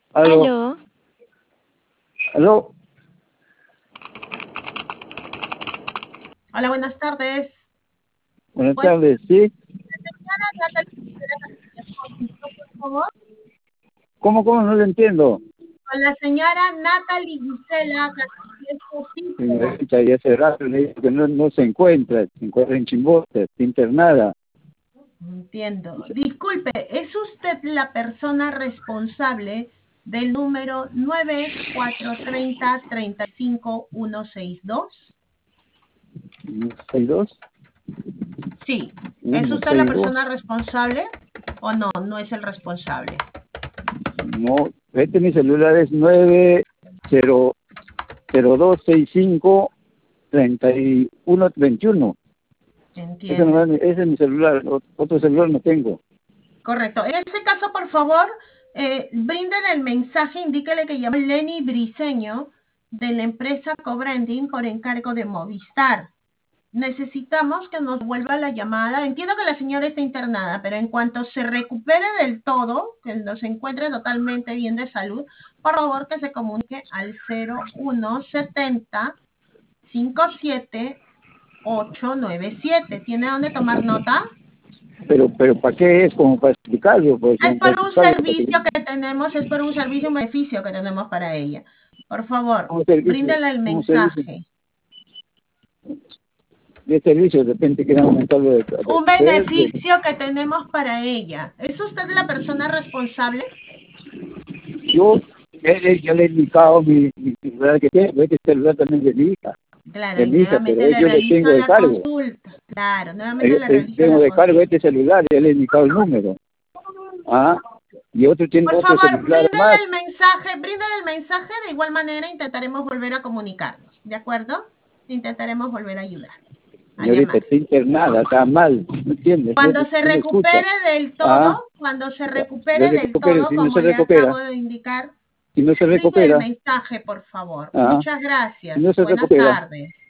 Aló, Aló, aló, Hola, buenas tardes. buenas Pues, tardes, ¿sí? señora Natalie, por favor. ¿Cómo? No lo entiendo. Con la señora Natalie Gisela Castillo Pinto. Señorita, ya hace rato le digo que no se encuentra en Chimbote, está internada. Entiendo. Disculpe, ¿es usted la persona responsable del número 9430 35162? ¿62? Sí. ¿Es usted la 162. persona responsable o no? No es el responsable. No, mi celular es 9002653131. Entiendo. Ese es mi celular, otro celular no tengo. Correcto. En ese caso, por favor, bríndele el mensaje, indíquele que llama Lenny Briseño de la empresa Cobranding por encargo de Movistar. Necesitamos que nos vuelva la llamada. Entiendo que la señora está internada, pero en cuanto se recupere del todo, que nos encuentre totalmente bien de salud, por favor que se comunique al 0170 57 897. ¿Tiene dónde tomar nota? Pero ¿para qué es? Como para explicarlo, pues, Es como para por un explicarlo. servicio que tenemos, es por un servicio, un beneficio que tenemos para ella. Por favor, Como servicio, bríndale el como servicio. mensaje. De servicio, de repente quieren aumentarlo Un beneficio que tenemos para ella. ¿Es usted la persona responsable? yo ya le he indicado mi celular que tengo, este celular también es de mi hija, Claro, y pero nuevamente le yo le realizo tengo de la cargo, consulta. Claro, nuevamente le realizo tengo la de cargo consulta. este celular, ya le he indicado el número, y otro tiene Por otro favor, celular más, bríndele el mensaje, de igual manera intentaremos volver a comunicarnos, ¿de acuerdo? Intentaremos volver a ayudar, a señorita, llamar. está internada, está mal, ¿no entiendes? Cuando se No me escucha, recupere del ah, todo, cuando se ya, recupere del todo, si no como se le acabo recupera, de indicar, si no se brinde el recupera, mensaje, por favor. ah, Muchas si no gracias. se Buenas recupera, tardes.